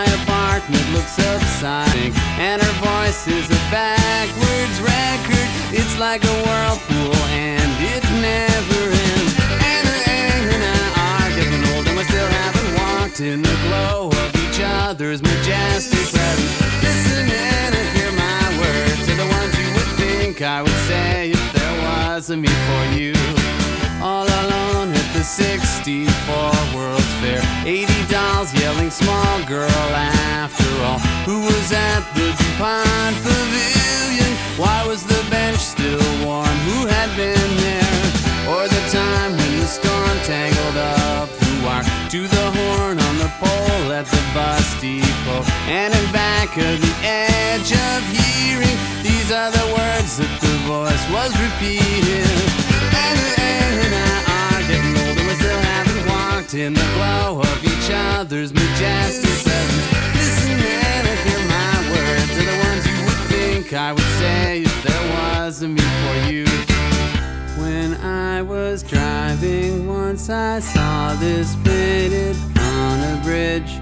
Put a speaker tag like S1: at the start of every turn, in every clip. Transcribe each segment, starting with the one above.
S1: My apartment looks upside, and her voice is a backwards record. It's like a whirlpool, and it never ends. And I are getting old, and we still haven't walked in the glow of each other's majestic presence. Listen and hear my words, are the ones you would think I would say if there was a me for you. All alone at the 64 World's Fair, 80 dolls yelling small girl after all. Who was at the DuPont Pavilion? Why was the bench still warm? Who had been there? Or the time when the storm tangled up the wire to the horn on the pole at the bus depot. And in back of the edge of hearing, these are the words that the voice was repeating. And I are getting old, and we still haven't walked in the glow of each other's majestic presence. Listen and hear my words, are the ones you would think I would say if there was a me for you. When I was driving once, I saw this painted on a bridge.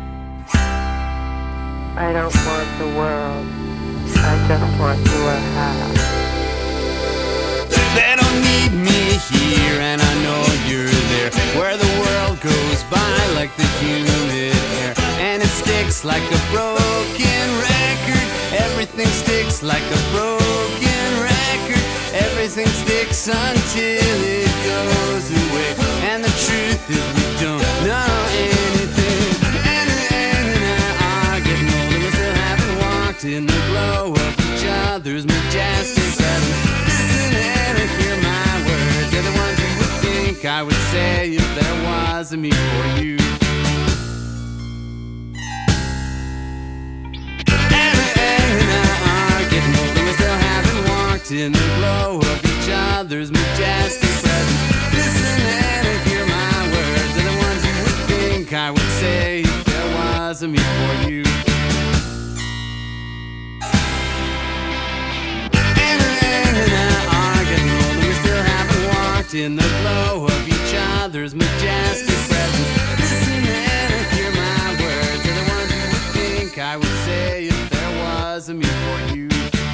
S2: I don't want the world, I just want you a house.
S1: They don't need me here, and I know you're there, where the world goes by like the humid air, and it sticks like a broken record. Everything sticks like a broken record. Everything sticks until it goes away. And the truth is we don't know anything. And I are getting old, and we still haven't walked in the glow of each other's majestic presence. Listen and hear my words, they're the ones you would think I would say if there was a me for you. In the glow of each other's majestic presence. Listen and hear my words, are the ones you would think I would say if there was a me for you. And I are getting old, and we still haven't walked in the glow of each other's majestic presence. Listen and hear my words, are the ones you would think I would say if there was a me for you.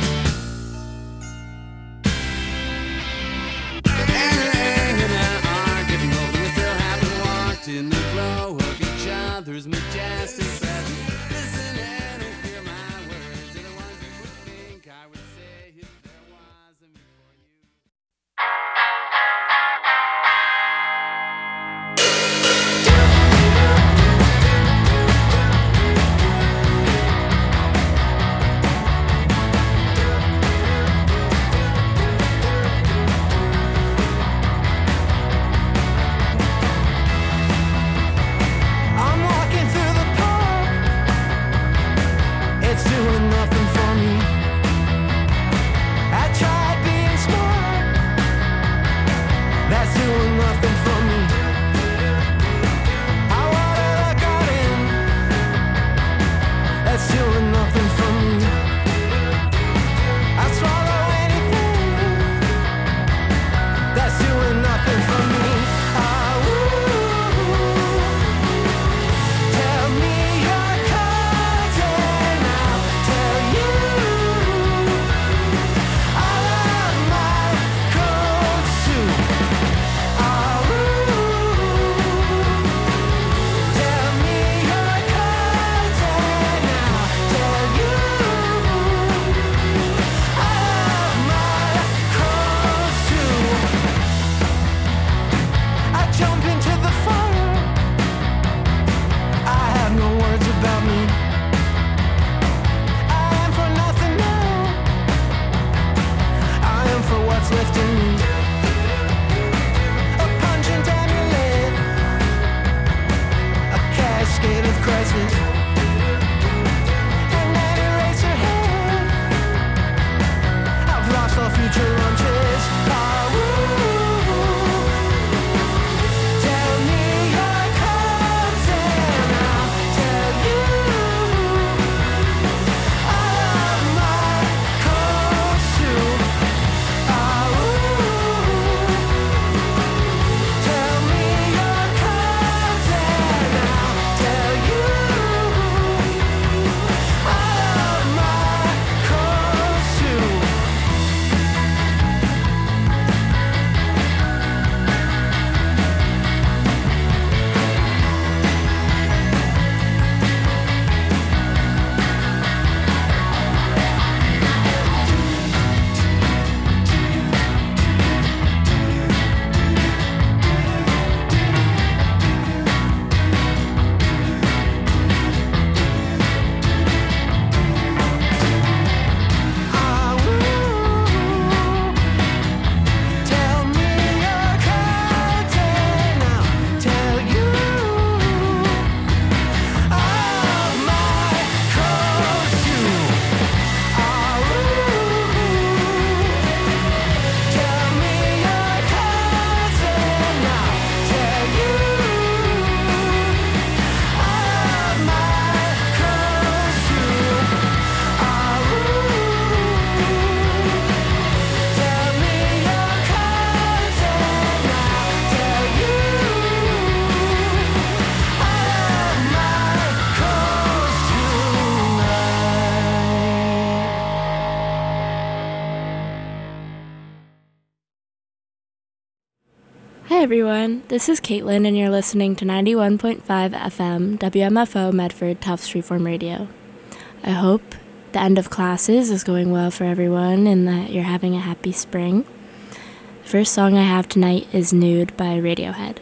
S1: In the glow of each other's majestic presence. Listen and hear my words, are the ones you would think I would say if there was a me for you.
S3: everyone, this is Caitlin, and you're listening to 91.5 FM WMFO Medford Tufts Freeform Radio. I hope the end of classes is going well for everyone and that you're having a happy spring. The first song I have tonight is Nude by Radiohead.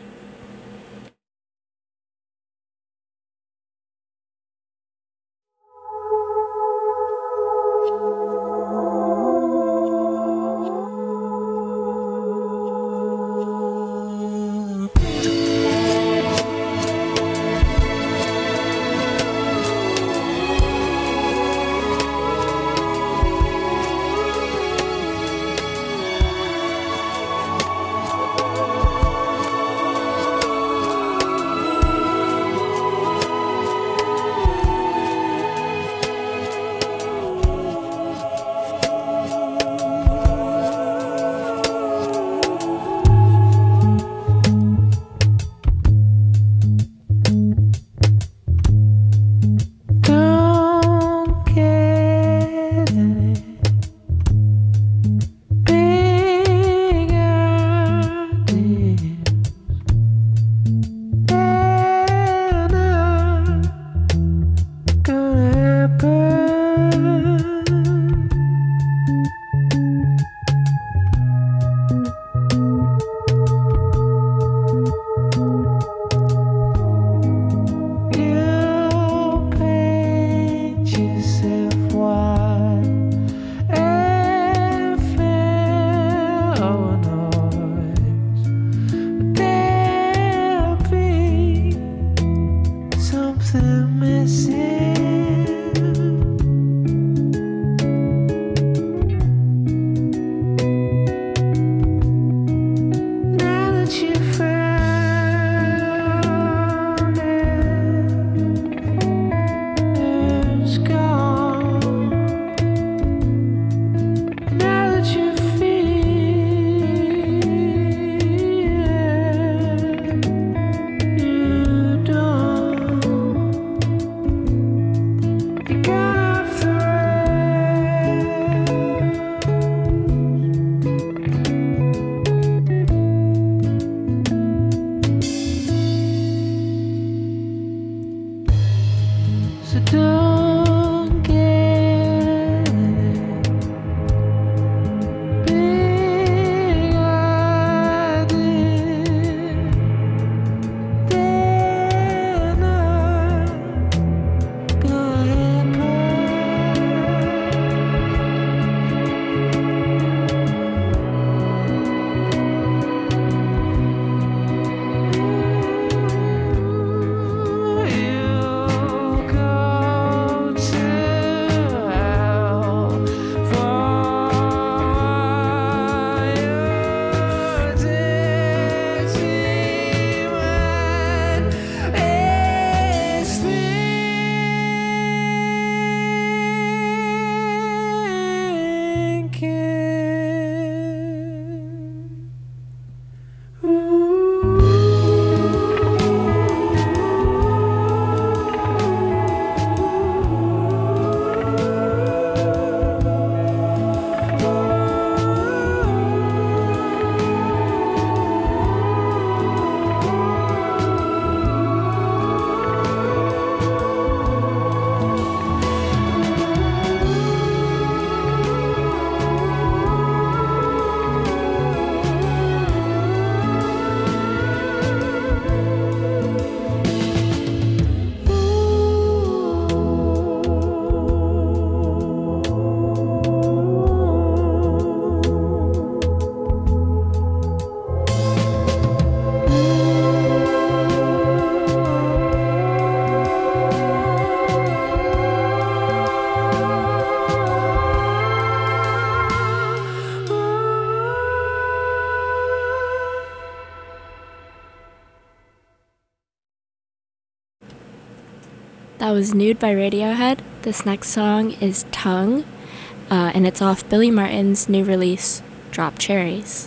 S3: That was Nude by Radiohead. This next song is Tongue, and it's off Billy Martin's new release, Drop Cherries.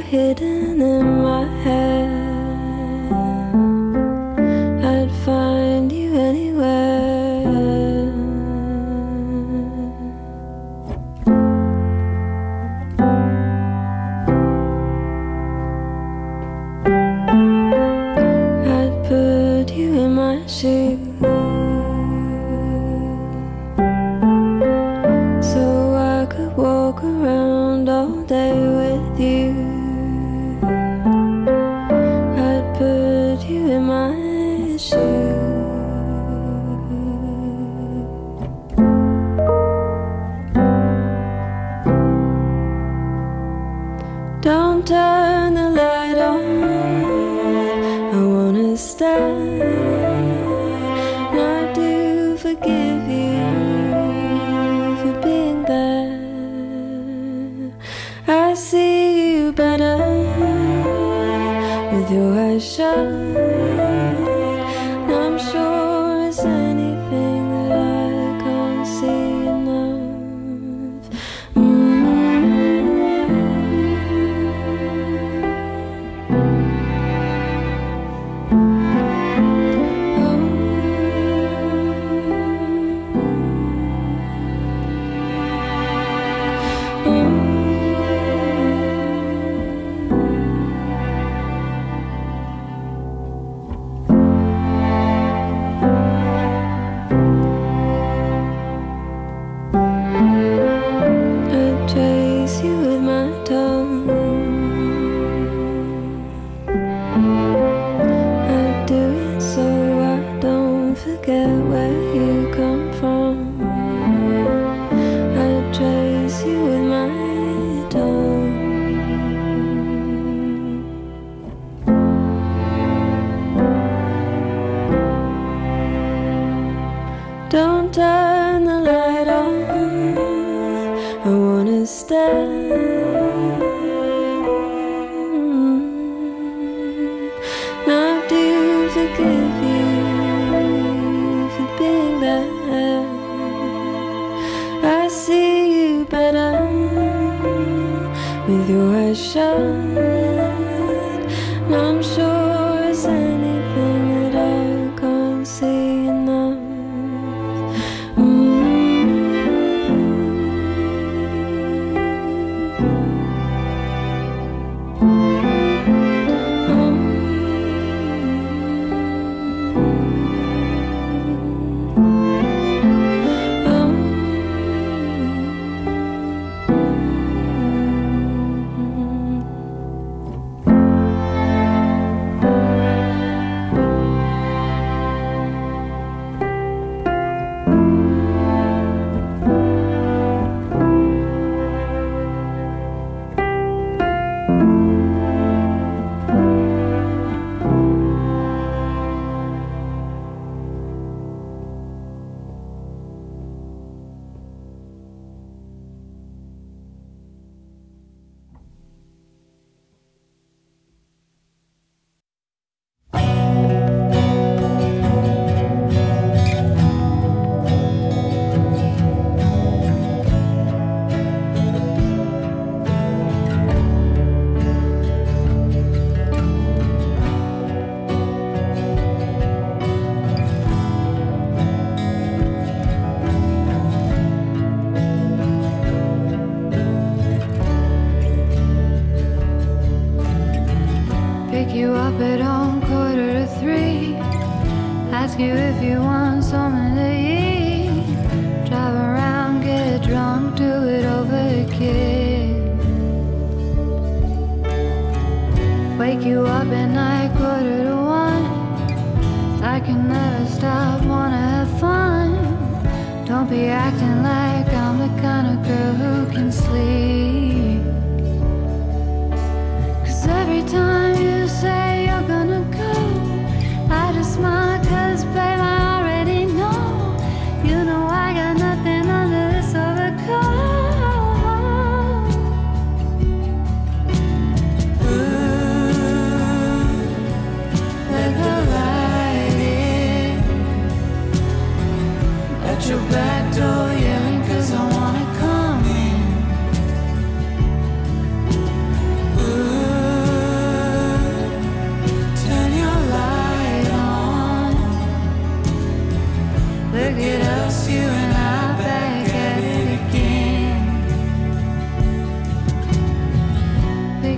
S4: hidden in my head. I'd find you anywhere. I'd put you in my shoes so I could walk around all day with you. I'd put you in my shoes. Don't turn the light on, I wanna stay. I do forgive you for being there. I see you better with your eyes shut. I'm sure it's anything that I can't see enough. I'd trace you with my tongue. I'd do it so I don't forget where you come from. I'd trace you with my tongue. Don't turn the light on, I wanna stay. I do forgive you for being there. I see you better with your eyes shut. I'm sure it's anything that I can't see enough.
S5: Pick you up at home 2:45. Ask you if you want something to eat. Drive around, get drunk, do it over again. Wake you up at night 1:45. I can never stop, wanna have fun. Don't be acting like I'm the kind of girl who can sleep. 'Cause every time you say you're gonna go, I just smile 'cause babe I already know. You know I got nothing under this overcoat. Ooh, let the light in at your back door, yelling 'cause I wanna come in.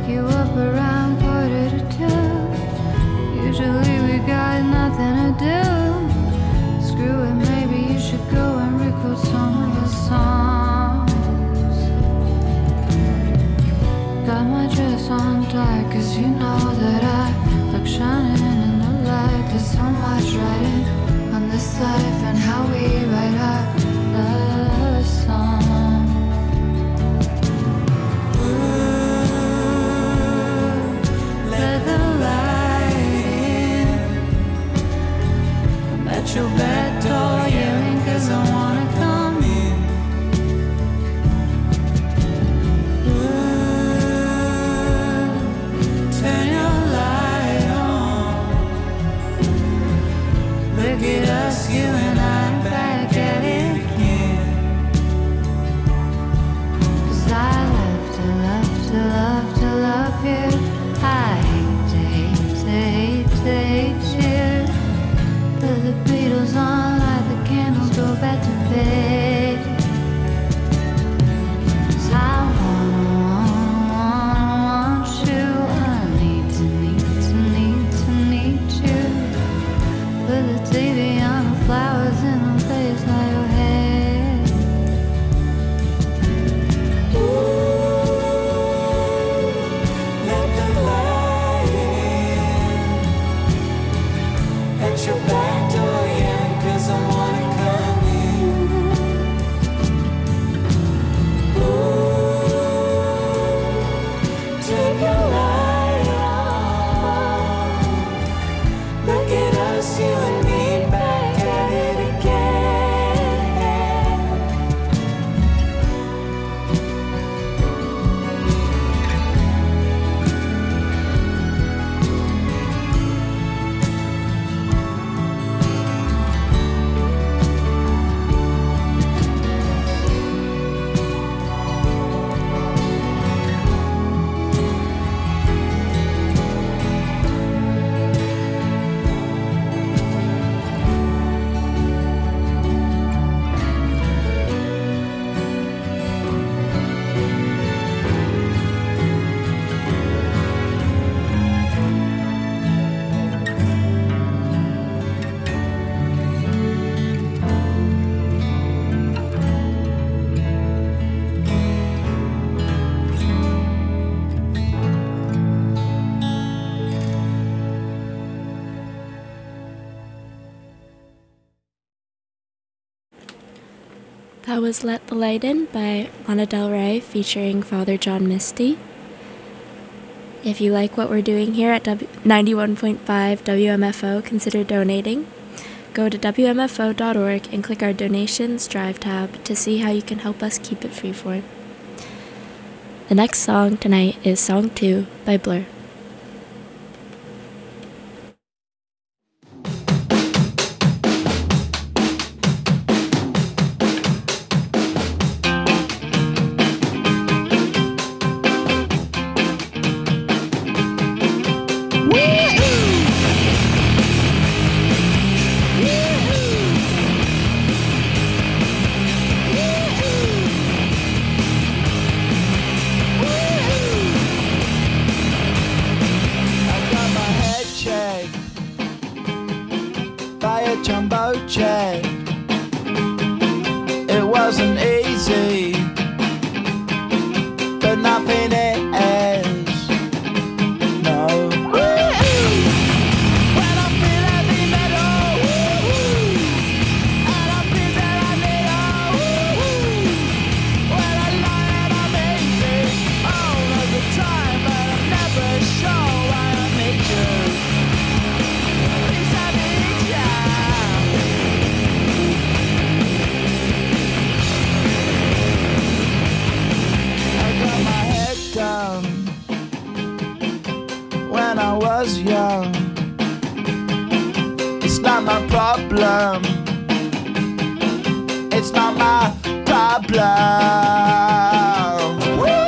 S5: you up around 1:45. Usually we got nothing to do. Screw it, maybe you should go and record some of the songs. Got my dress on tight, cause you know that I like shining in the light. There's so much writing on this life and how we write our love song. Let the light in at your bed door, yelling cause I wanna come in. Turn your light on. Look at us, you and I, back at it again. Cause I love to love to love to love you. I hate to hate to hate to hate you. Put the Beatles on, light the candles, go back to bed. Cause I want you. I need to need you. Put the TV on, the flowers in the place by your head. Let the light in at your back door, yeah, cause I wanna come in. Take your light on. Look at us, you and me, back at it again.
S3: That was Let the Light In by Lana Del Rey featuring Father John Misty. If you like what we're doing here at 91.5 WMFO, consider donating. Go to WMFO.org and click our Donations Drive tab to see how you can help us keep it freeform. The next song tonight is Song 2 by Blur.
S6: Jumbo jet. It wasn't easy, but nothing is. No. When I feel heavy metal, and I feel that I need when I lie and I'm easy all of the time, but I'm never sure why I need you. Please have me down. Down when I was young. It's not my problem. It's not my problem.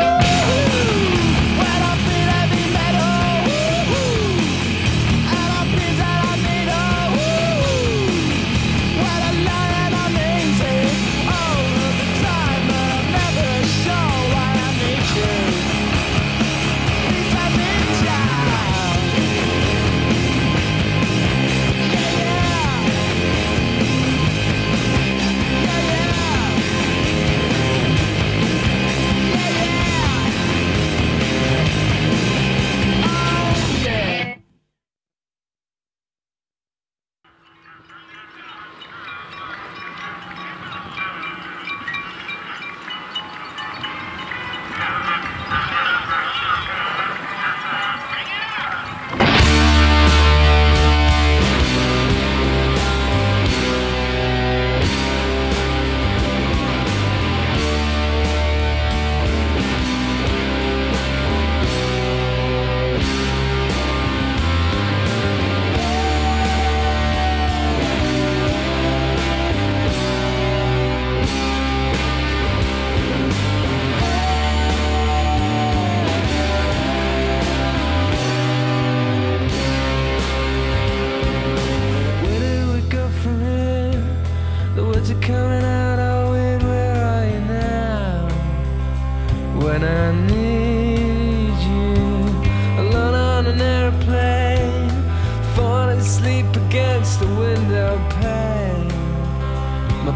S6: When I feel heavy metal, and I feel that I need when I lie and I'm easy all of the time, but I'm never sure why I need you. Please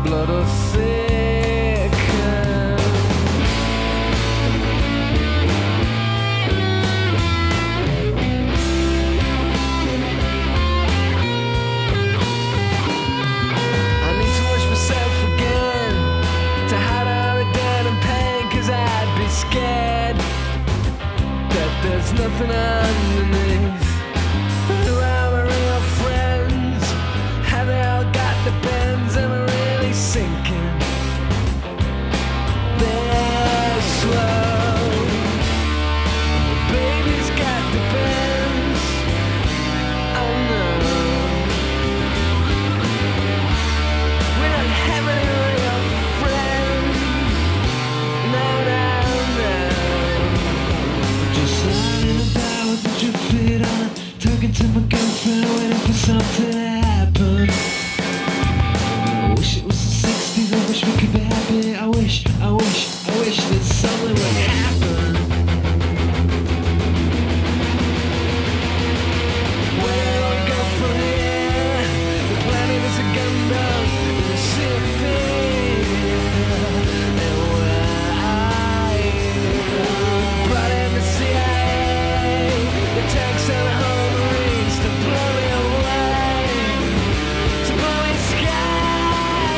S6: blood will thicken. I need to wash myself again, to hide all the dirt and pain, 'cause I'd be scared that there's nothing underneath. Who are my real friends? Have they all got the bends? Am I really sinking? They're slow. Baby's got the bends. Oh no. We're not having a real friend. No, no, no. Just lying about with the drip fit on, talking to my girlfriend, waiting for something to happen. I wish it was the 60s, I wish we could be happy. I wish that something would happen. Where do I go from here? The planet is a Gundam, and the city. And where are you? Brought in the CIA, the tanks and the home marines to blow me away, to blow me sky.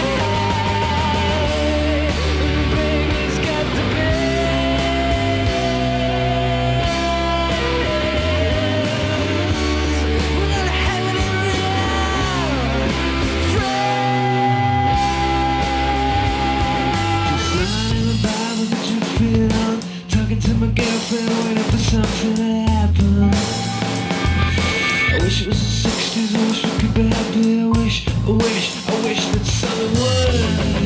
S6: Baby's got the bends. We're not having a real friend. Just lying about with the drip fit on, talking to my girlfriend, waiting for something to happen. I wish it was the 60s, I wish we could be happy. I wish that something would.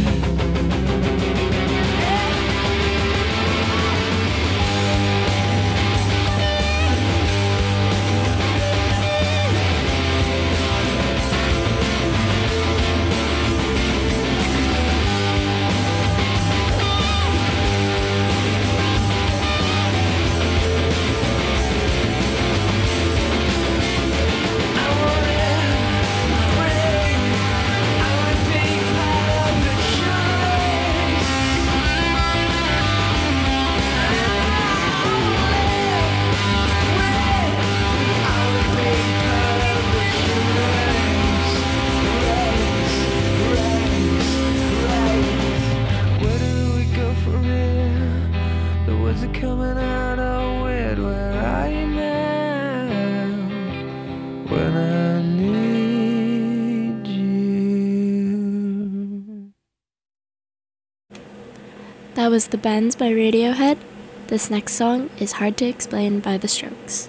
S6: I wanna breathe. I wanna be part of the choice. I wanna be part of the choice. Where do we go from here? The words are coming out all weird. Where are you now? When I need you.
S3: That was The Bends by Radiohead. This next song is Hard to Explain by The Strokes.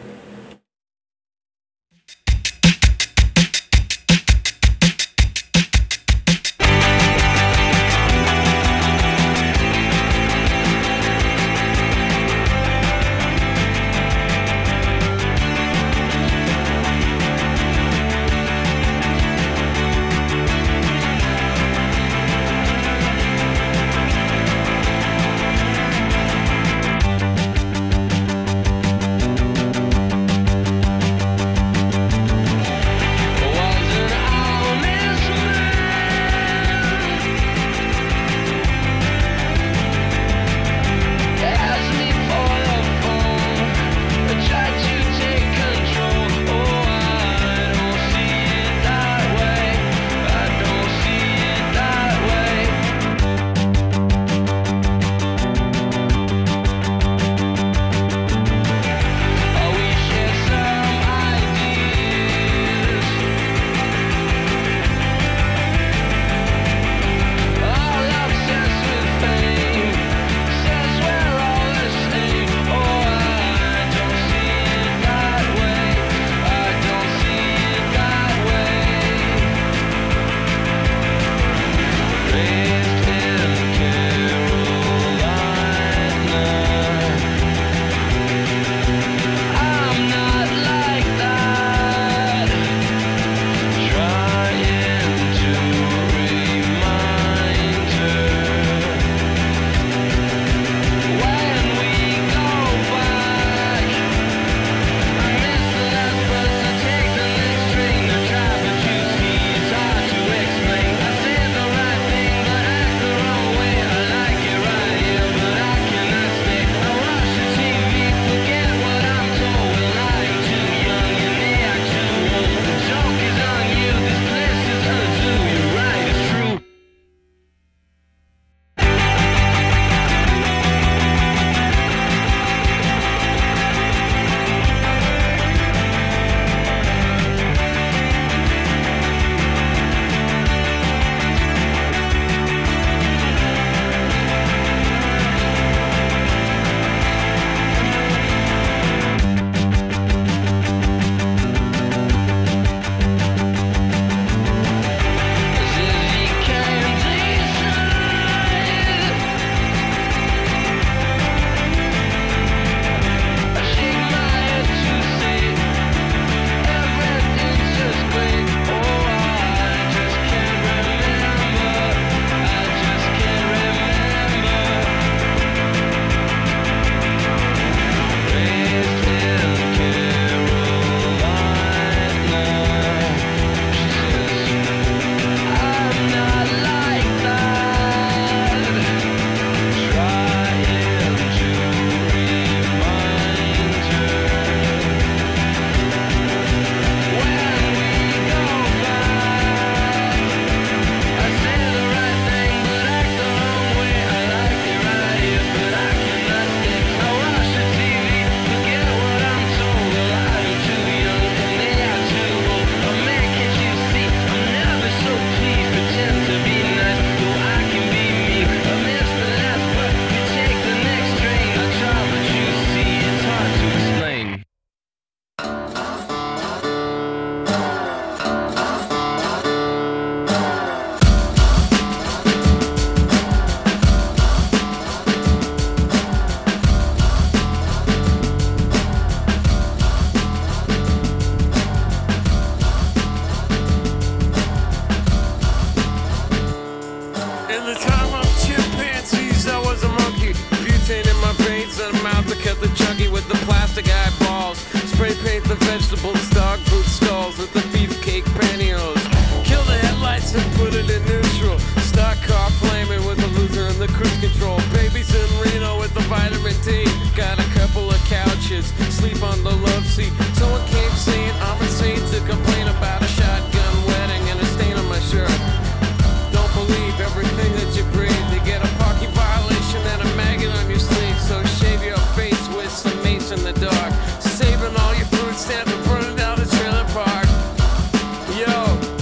S1: sleep on the love seat. Someone came saying I'm insane to complain about a shotgun wedding and a stain on my shirt. Don't believe everything that you breathe. You get a parking violation and a maggot on your sleeve. So shave your face with some mace in the dark. Saving all your food stamps and burning down the trailer park. Yo,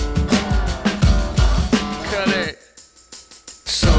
S1: cut it. So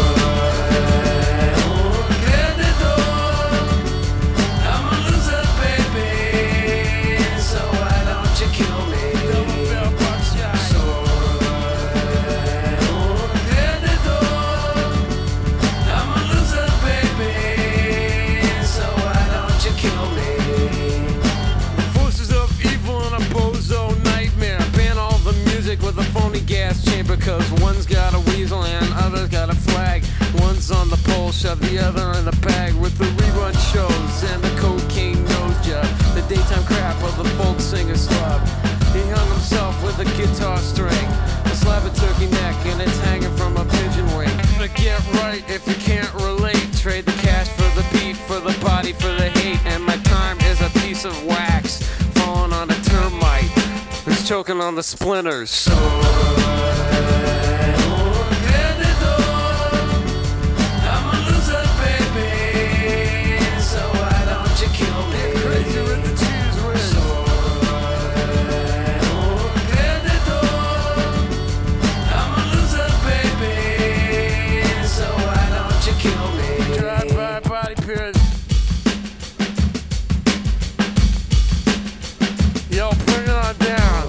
S1: with a phony gas chamber, cause one's got a weasel and other's got a flag. One's on the pole, shove the other in the bag with the rerun shows and the cocaine nose job. The daytime crap of the folk singer slub. He hung himself with a guitar string, a slab of turkey neck, and it's hanging from a pigeon wing. But get right if you can't relate. Trade the cash for the beat, for the body, for the hate. And my time is a piece of wax falling on a termite who's choking on the splinters. So I'm a loser, baby. So why don't you kill me? Crazy with the cheese whiz. So I'm a loser, baby. So why don't you kill me? Drive-by body pierce. Yo, bring it on down.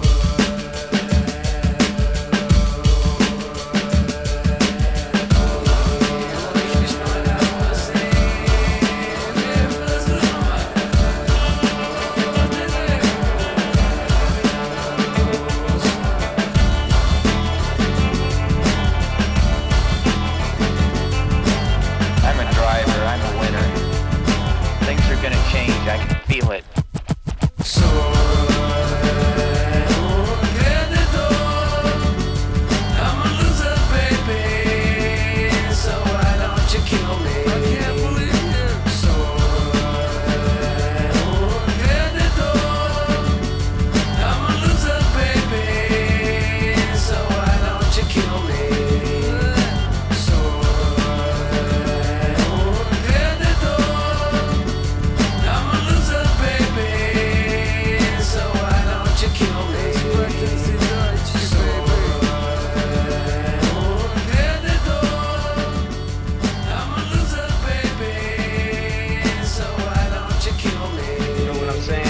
S7: I'm a driver, I'm a winner. Things are gonna change, I can feel it.
S1: So I'm a loser, baby. So why don't you kill me? I can't believe you. So I'm a loser, baby. So why don't you kill me? So I'm a loser, baby. So why don't you kill me? I'm a loser, baby. So why don't you kill me?
S7: You know what I'm saying?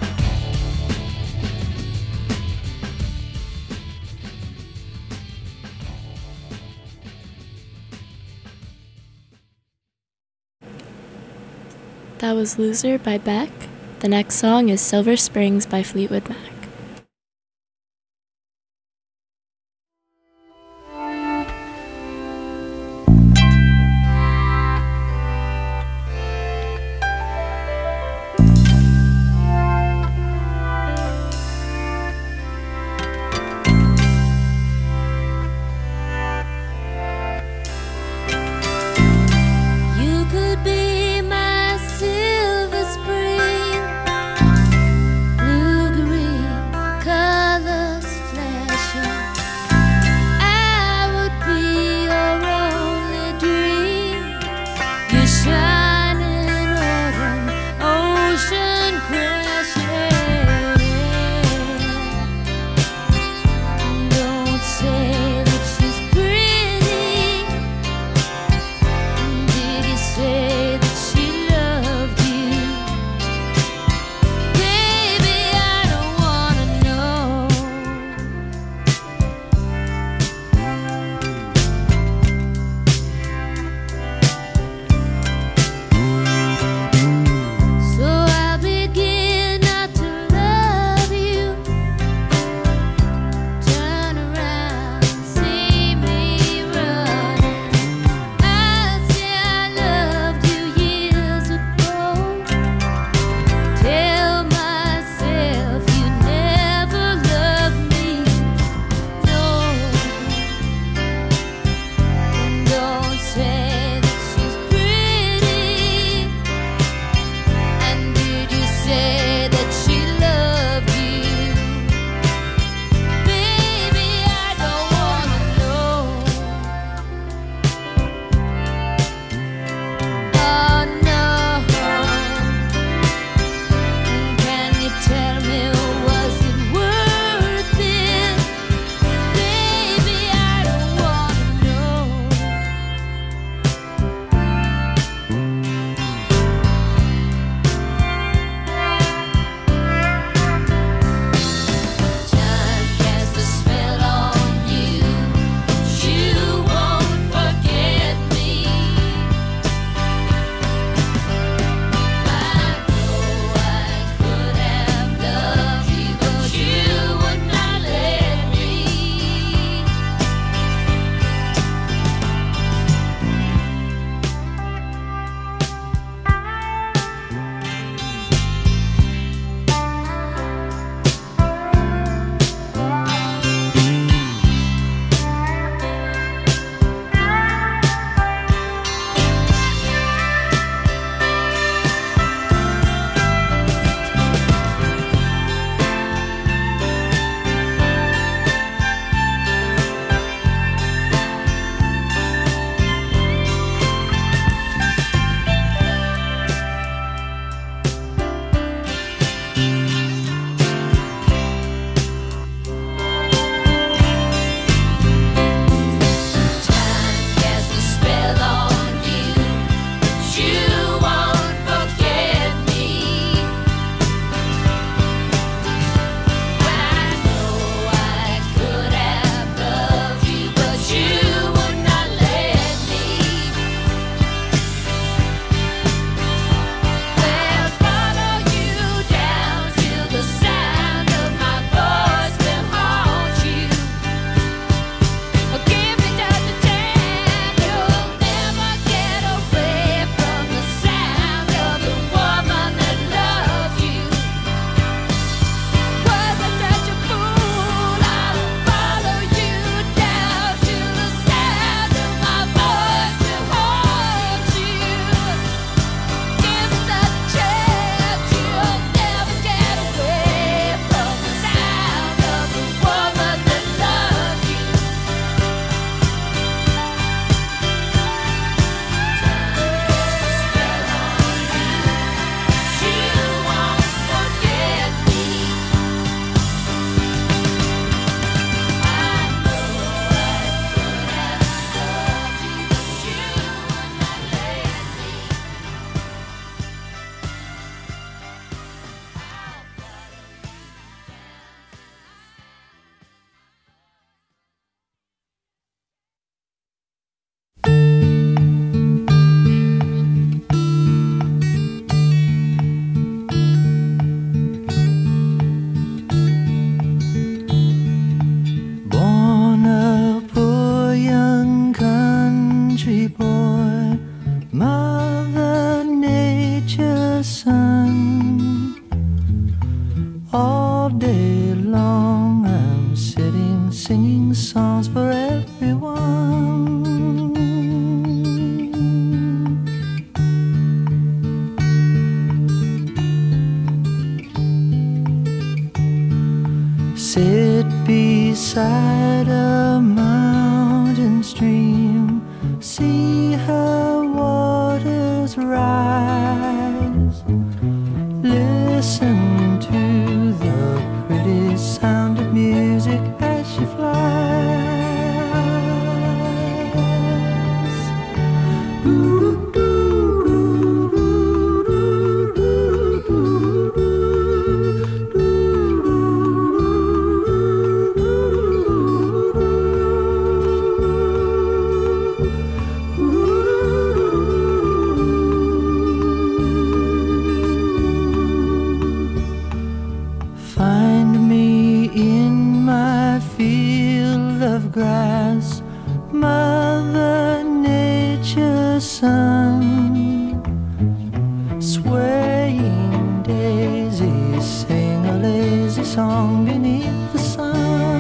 S3: That was Loser by Beck. The next song is Silver Springs by Fleetwood Mac.
S4: You could be my silver spring, blue green.
S6: sit beside a mountain stream, see her waters rise, listen to the pretty sound of music as she flies. Find me in my field of grass, Mother Nature's son, swaying daisies sing a lazy song beneath the sun.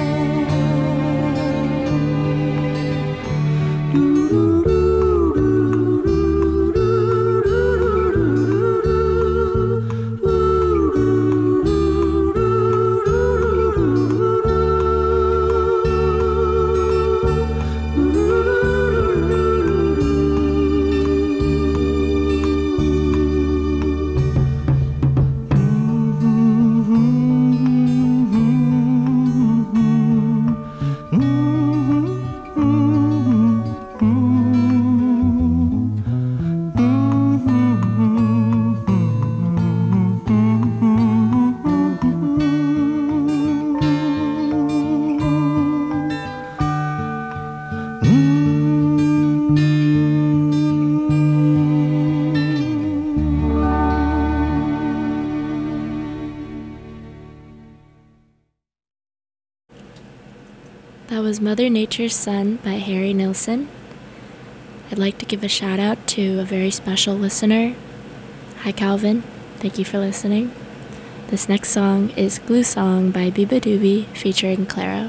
S3: That was Mother Nature's Son by Harry Nilsson. I'd like to give a shout out to a very special listener. Hi Calvin, thank you for listening. This next song is Glue Song by Biba Doobie featuring Claro.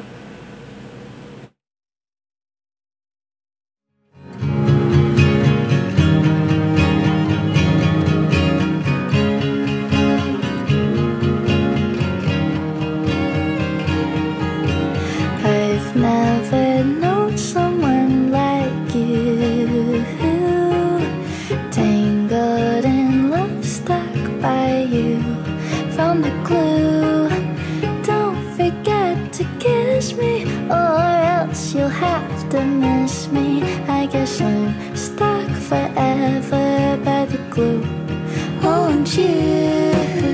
S5: I've never known someone like you, tangled in love, stuck by you, found the clue. Don't forget to kiss me, or else you'll have to miss me. I guess I'm stuck forever by the glue. Won't you?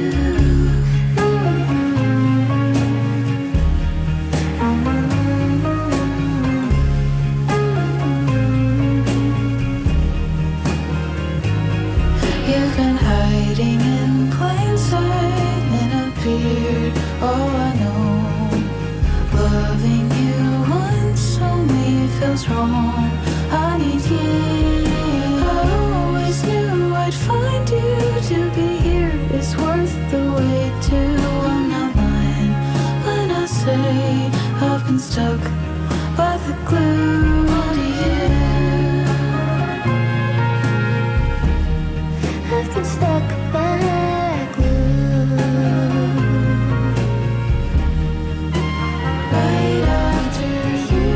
S4: You've been hiding in plain sight, then appeared. Oh, I know. Loving you once only feels wrong. I need you. I always knew I'd find you. To be here is worth the wait. Too. I'm not lying when I say I've been stuck by the glue. To you.
S5: I've been stuck by glue.
S4: Right after you.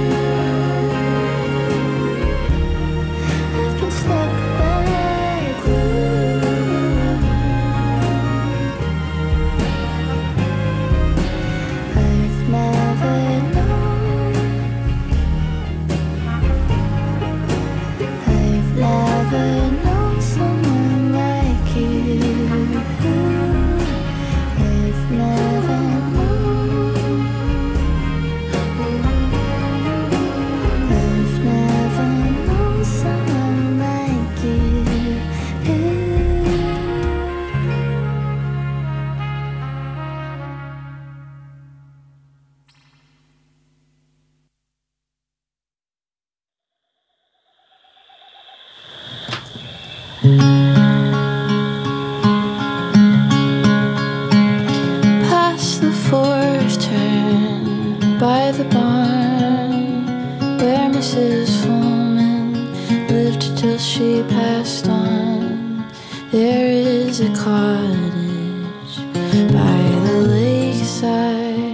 S5: I've been stuck by glue. I've never known. I've never known someone like you. I've never known. I've never known someone like you.
S4: Past the forest turn by the barn where Mrs. Fullman lived till she passed on. There is a cottage by the lakeside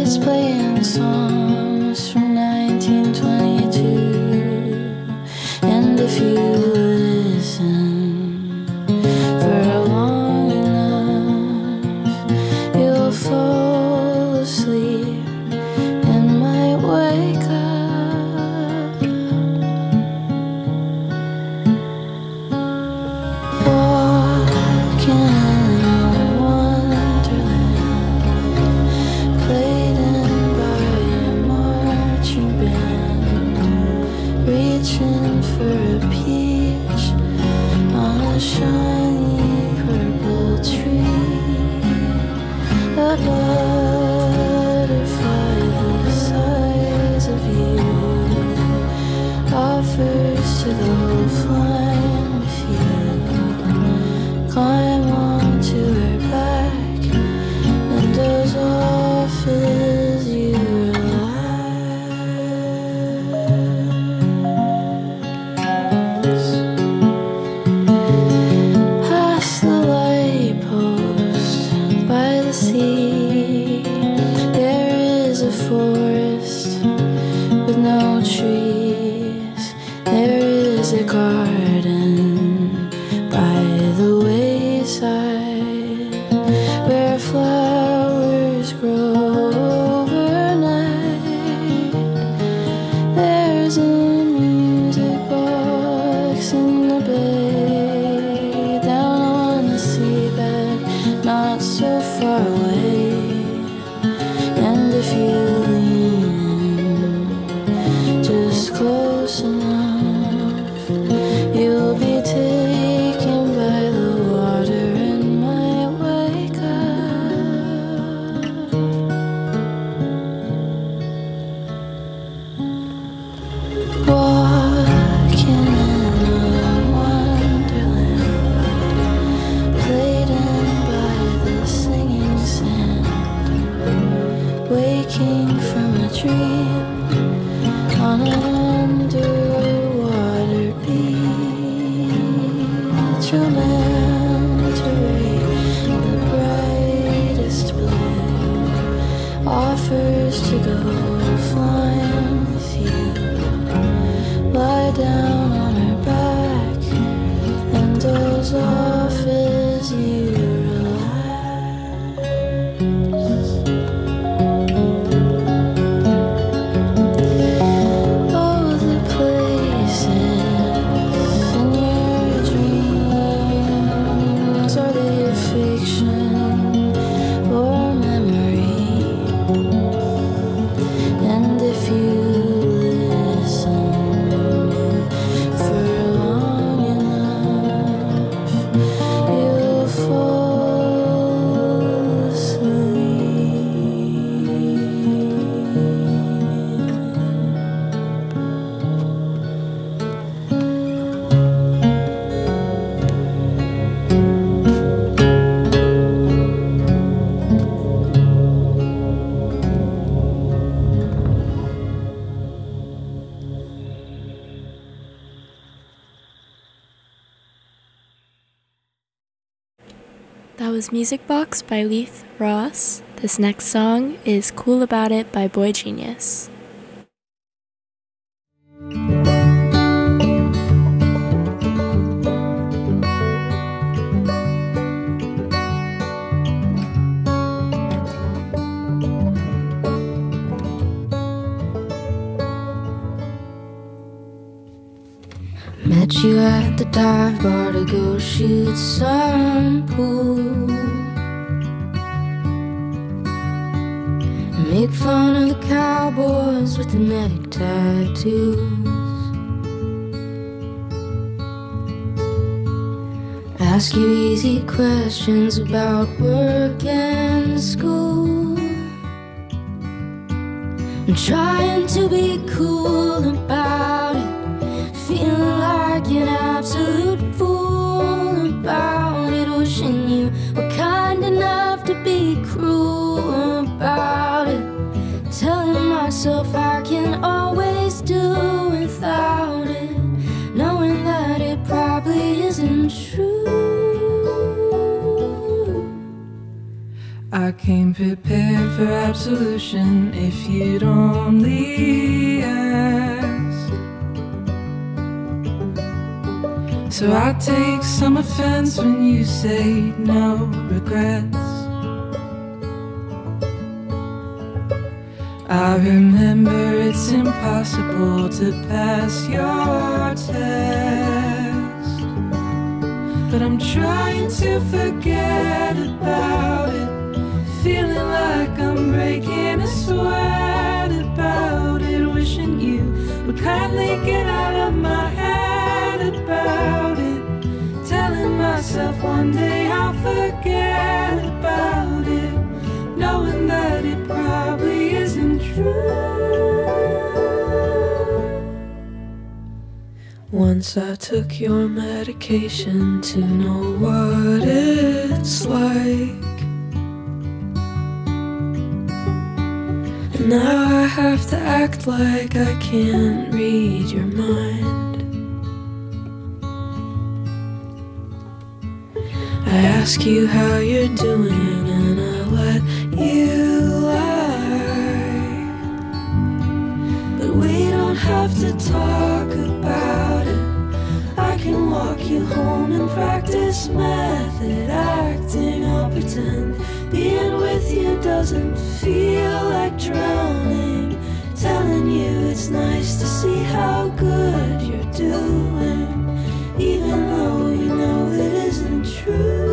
S4: it's playing songs from 1922. And if you listen for long enough, you'll fall asleep and might wake up. Walking in a wonderland, played in by a marching band, reaching for a peach on a shiny purple tree. A butterfly the size of you offers to go flying with you. Climb onto her back and doze off as you relax. Past the light post by the sea, there is a forest with no trees. There is a garden by the wayside where flowers grow overnight. There's a music box in the bay, down on the seabed, not so far away. And if you lean just close enough, you'll be taken by the water and might wake up. Walking in a wonderland, played in by the singing sand, waking from a dream on an underwater beach. A manta ray, the brightest blue, offers to go flying with you. Lie down on her back and doze off as you relax. Oh, the places in your dreams, are they fiction or memory? And if you listen for long enough, you'll fall
S3: That was Music Box by Leith Ross. This next song is Cool About It by Boy Genius.
S5: Met you at the dive bar to go shoot some pool. Make fun of the cowboys with the neck tattoos. Ask you easy questions about work and school. I'm trying to be cool about it, feeling like an absolute fool about it. Wishing you were kind enough to be cruel about it. Telling myself I can always do without it, knowing that it probably isn't true. I
S8: came prepared for absolution if you'd only ask. So I take some offense when you say no regrets. I remember it's impossible to pass your test, but I'm trying to forget about it, feeling like I'm breaking a sweat about it, wishing you would kindly get out of my head about it, telling myself one day I'll forget about it, knowing that it probably isn't true. Once I took your medication to know what it's like, and now I have to act like I can't read your mind. I ask you how you're doing and I let you lie, but we don't have to talk about it. I can walk you home and practice method acting. I'll pretend being with you doesn't feel like drowning, telling you it's nice to see how good you're doing, even though you know it isn't true.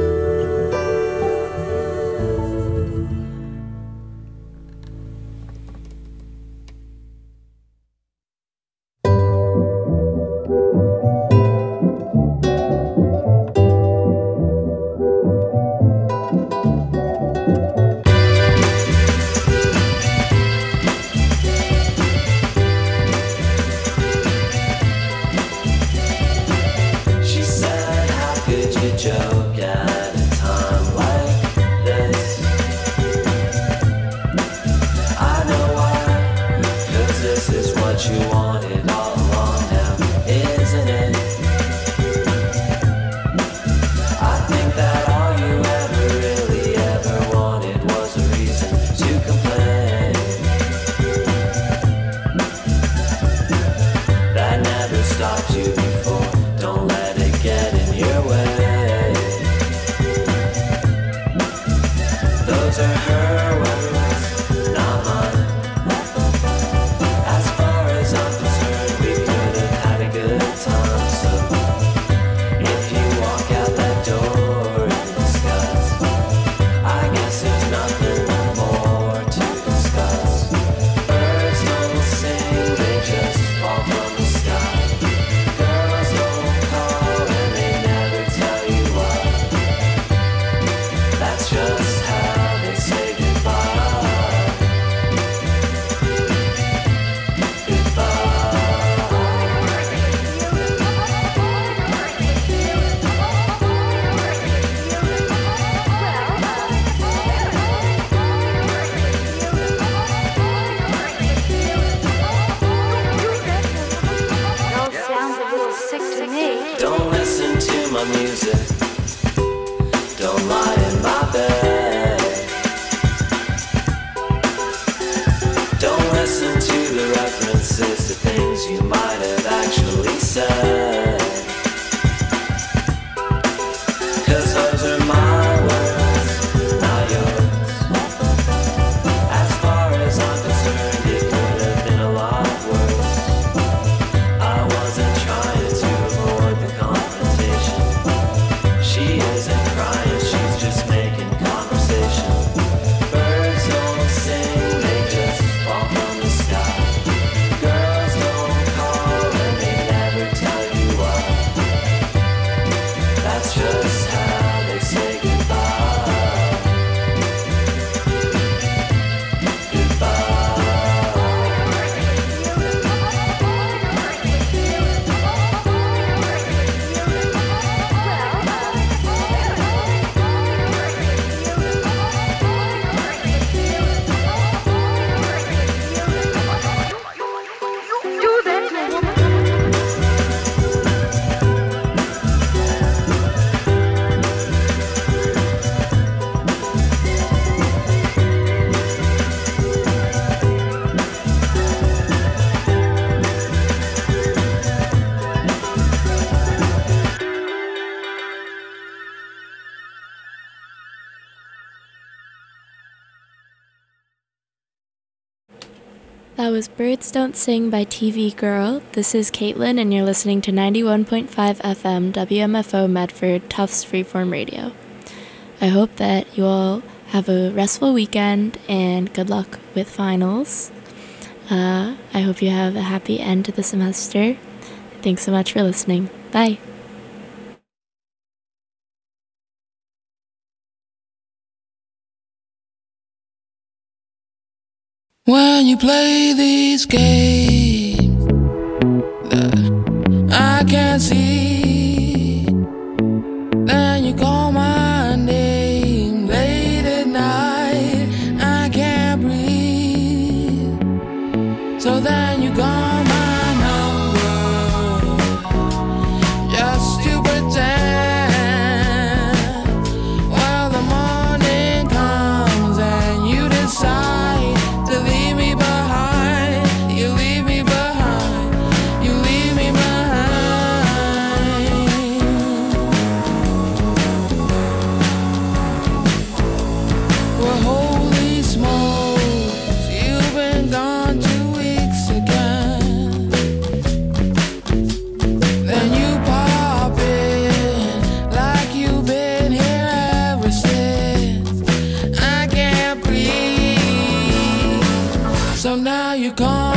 S9: Girls don't call and they never tell you
S3: That was Birds Don't Sing by TV Girl. This is Caitlin, and you're listening to 91.5 FM WMFO Medford Tufts Freeform Radio. I hope that you all have a restful weekend and good luck with finals. I hope you have a happy end to the semester. Thanks so much for listening. Bye.
S8: When you play these games that I can't see, then you call my name late at night, I can't breathe. So then you call my number just to pretend. Well, the morning comes and you decide to leave me behind. You leave me behind. You leave me behind. Well, holy smokes, you've been gone 2 weeks again. Then you pop in like you've been here ever since. I can't breathe. So now you call